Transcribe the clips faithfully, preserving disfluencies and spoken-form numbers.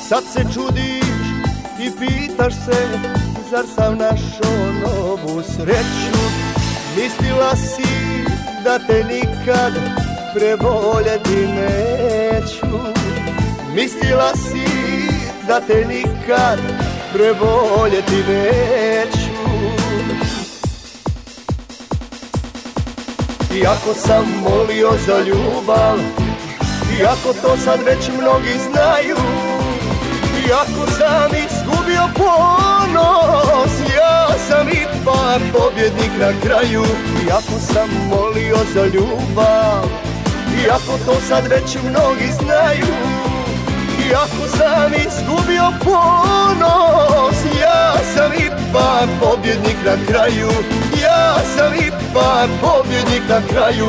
Sad se čudiš i pitaš se, zar sam našao novu sreću? Mislila si da te nikad preboljeti neću. Mislila si da te nikad preboljeti neću. Iako sam molio za ljubav, iako to sad već mnogi znaju, iako sam izgubio ponos, ja sam ipak pobjednik na kraju. Iako sam molio za ljubav, iako to sad već mnogi znaju, iako sam izgubio ponos, ja sam ipak pobjednik na kraju. Ja sam ipak pobjednik na kraju.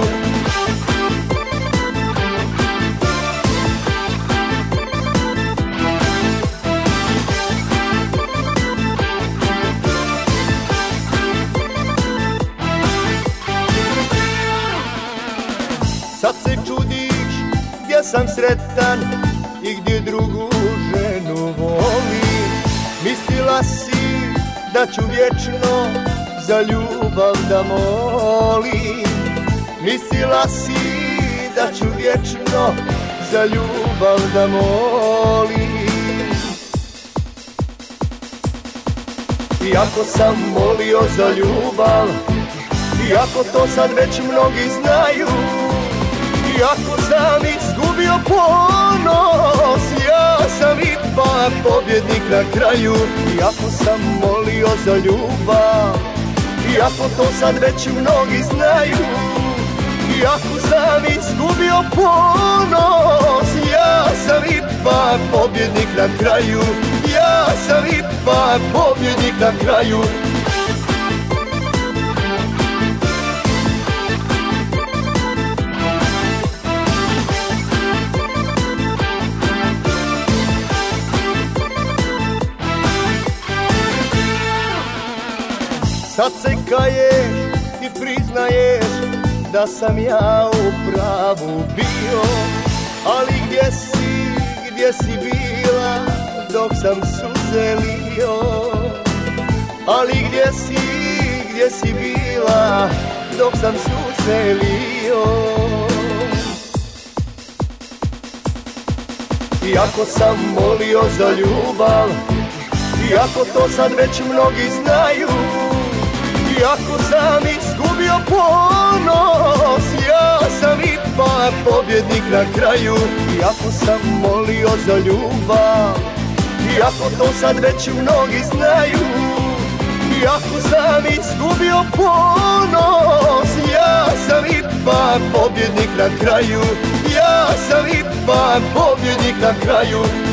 Sad se čudiš gdje sam sretan i gdje drugu ženu volim. Mislila si da ću vječno za ljubav da molim. Mislila si da ću vječno za ljubav da molim. Iako sam molio za ljubav, iako to sad već mnogi znaju, iako sam izgubio ponos, ja sam ipak pobjednik na kraju. Iako sam molio za ljubav, iako to sad već mnogi znaju, iako sam izgubio ponos, ja sam ipak pobjednik na kraju. Ja sam ipak pobjednik na kraju. Sad se kaješ i priznaješ da sam ja u pravu bio, ali gdje si, gdje si bila dok sam suze lio? Ali gdje si, gdje si bila dok sam suze lio? Iako sam molio za ljubav, iako to sad već mnogi znaju, iako sam izgubio ponos, ja sam ipak pobjednik na kraju. Iako sam molio za ljubav, iako to sad već mnogi znaju, iako sam izgubio ponos, ja sam ipak pobjednik na kraju. Ja sam ipak pobjednik na kraju.